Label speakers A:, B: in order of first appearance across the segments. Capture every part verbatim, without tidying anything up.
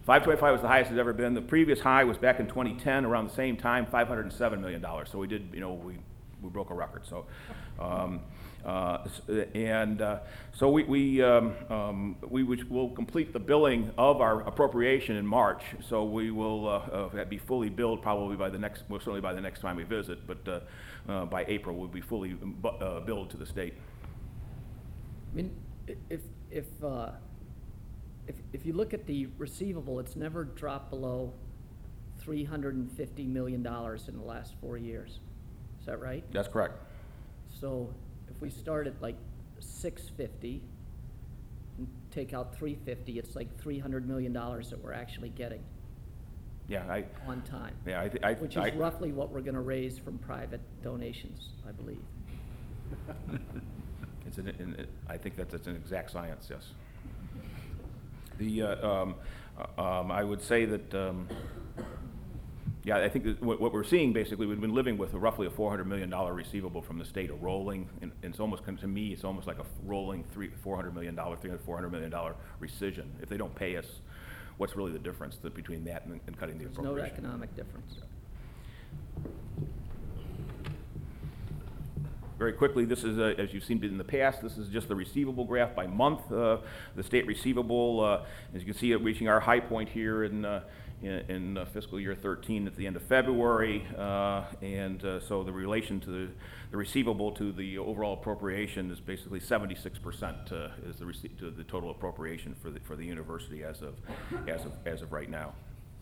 A: five twenty-five was the highest it's ever been. The previous high was back in twenty ten, around the same time, five hundred seven million dollars. So we did, you know, we, we broke a record. So, um, uh, and uh, so we we um, um, we will complete the billing of our appropriation in March. So we will uh, uh, be fully billed probably by the next, well, certainly by the next time we visit, but uh, uh, by April we'll be fully uh, billed to the state.
B: I mean, if if uh, if if you look at the receivable, it's never dropped below three hundred fifty million dollars in the last four years. Is that right?
A: That's correct.
B: So if we start at like six fifty and take out three fifty, it's like three hundred million dollars that we're actually getting.
A: Yeah, I.
B: On time.
A: Yeah, I. Th- I
B: which is
A: I,
B: roughly what we're going to raise from private donations, I believe.
A: It's an, an, it, I think that that's an exact science. Yes. The uh, um, uh, um, I would say that. Um, Yeah, I think that what, what we're seeing basically, we've been living with a roughly a four hundred million dollars receivable from the state, a rolling, and, and it's almost, to me, it's almost like a rolling three, four hundred million dollars, three hundred, four hundred million dollars rescission. If they don't pay us, what's really the difference that, between that and, and cutting the
B: There's
A: appropriation?
B: no economic difference.
A: Very quickly, this is, uh, as you've seen in the past, this is just the receivable graph by month. Uh, the state receivable, uh, as you can see, it reaching our high point here in uh, in, in uh, fiscal year thirteen at the end of February, uh, and uh, so the relation to the, the receivable to the overall appropriation is basically seventy-six percent uh, is the rece- to the total appropriation for the for the university as of as of as of right now.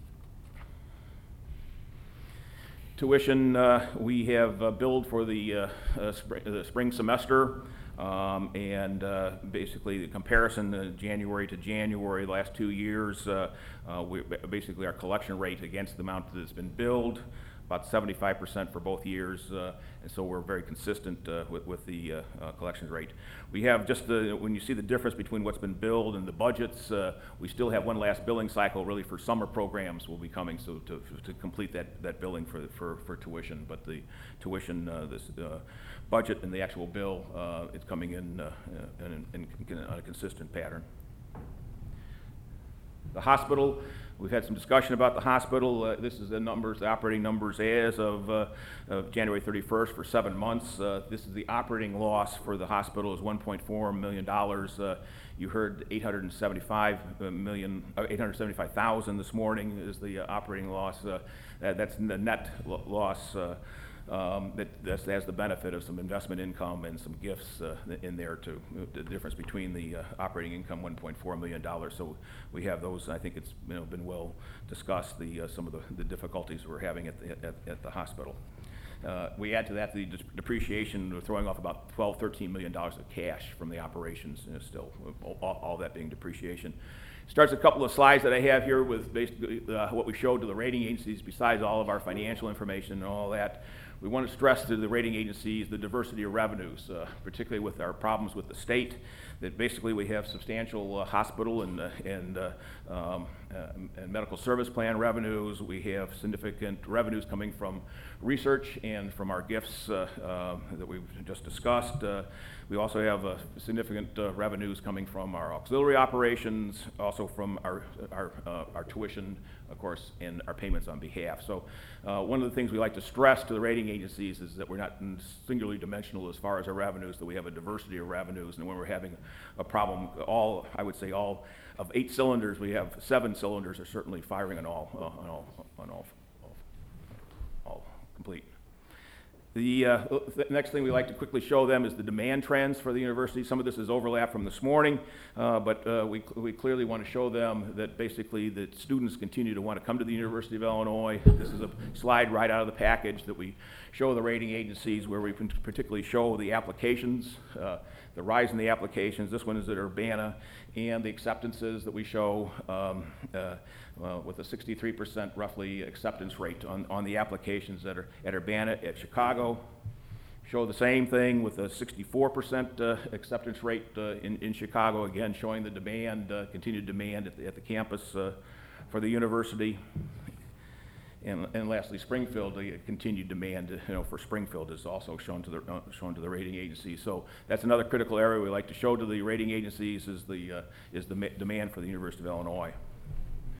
A: Tuition, uh, we have uh, billed for the, uh, uh, spring, the spring semester, um, and uh, basically the comparison uh, January to January, the last two years, uh, uh, we, basically our collection rate against the amount that's been billed, about seventy-five percent for both years, uh, and so we're very consistent uh, with, with the uh, uh, collections rate. We have just the, when you see the difference between what's been billed and the budgets, uh, we still have one last billing cycle really for summer programs will be coming, so to, to complete that, that billing for, for, for tuition, but the tuition, uh, this uh, budget and the actual bill uh, is coming in, uh, in, in, in on a consistent pattern. The hospital, we've had some discussion about the hospital. Uh, this is the numbers, the operating numbers as of, uh, of January thirty-first for seven months. Uh, this is the operating loss for the hospital is one point four million dollars. Uh, you heard eight hundred seventy-five million, uh, eight hundred seventy-five thousand this morning is the uh, operating loss. Uh, that's the net lo- loss. Uh, Um, that that's, has the benefit of some investment income and some gifts uh, in there to the difference between the uh, operating income one point four million dollars. So we have those. I think it's you know been well discussed. The uh, some of the, the difficulties we're having at the, at, at the hospital. Uh, we add to that the depreciation. We're throwing off about twelve, thirteen million dollars of cash from the operations. You know, still, all, all that being depreciation. Starts a couple of slides that I have here with basically uh, what we showed to the rating agencies besides all of our financial information and all that. We want to stress to the rating agencies the diversity of revenues, uh, particularly with our problems with the state, that basically we have substantial uh, hospital and, uh, and, uh, um, uh, and medical service plan revenues. We have significant revenues coming from research and from our gifts uh, uh, that we've just discussed. Uh, we also have uh, significant uh, revenues coming from our auxiliary operations, also from our, our, uh, our tuition, of course, and our payments on behalf. So uh, one of the things we like to stress to the rating agencies is that we're not singularly dimensional as far as our revenues, that we have a diversity of revenues, and when we're having a problem, all, I would say all of eight cylinders, we have seven cylinders are certainly firing on all, uh, on all, on all, all, all complete. The uh, th- next thing we like to quickly show them is the demand trends for the university. Some of this is overlap from this morning, uh, but uh, we, we clearly want to show them that basically that students continue to want to come to the University of Illinois. This is a slide right out of the package that we show the rating agencies where we can particularly show the applications, uh, the rise in the applications. This one is at Urbana, and the acceptances that we show um, uh, uh, with a sixty-three percent roughly acceptance rate on, on the applications that are at Urbana, at Chicago. Show the same thing with a sixty-four percent uh, acceptance rate uh, in, in Chicago, again showing the demand, uh, continued demand at the, at the campus uh, for the university. And, and lastly, Springfield, the continued demand, you know, for Springfield is also shown to the uh, shown to the rating agencies. So that's another critical area we like to show to the rating agencies is the uh, is the ma- demand for the University of Illinois.